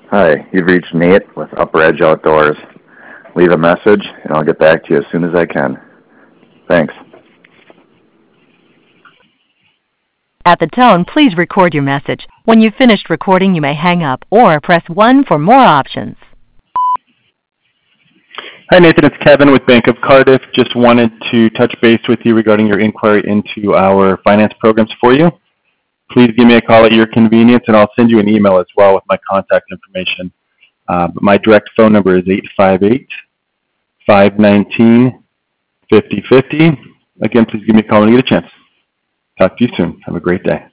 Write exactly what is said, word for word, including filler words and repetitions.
Hi, you've reached Nate with Upper Edge Outdoors. Leave a message, and I'll get back to you as soon as I can. Thanks. At the tone, please record your message. When you've finished recording, you may hang up or press one for more options. Hi, Nathan. It's Kevin with Bank of Cardiff. Just wanted to touch base with you regarding your inquiry into our finance programs for you. Please give me a call at your convenience, and I'll send you an email as well with my contact information. Uh, but my direct phone number is eight five eight, five one nine, five zero five zero. Again, please give me a call when you get a chance. Talk to you soon. Have a great day.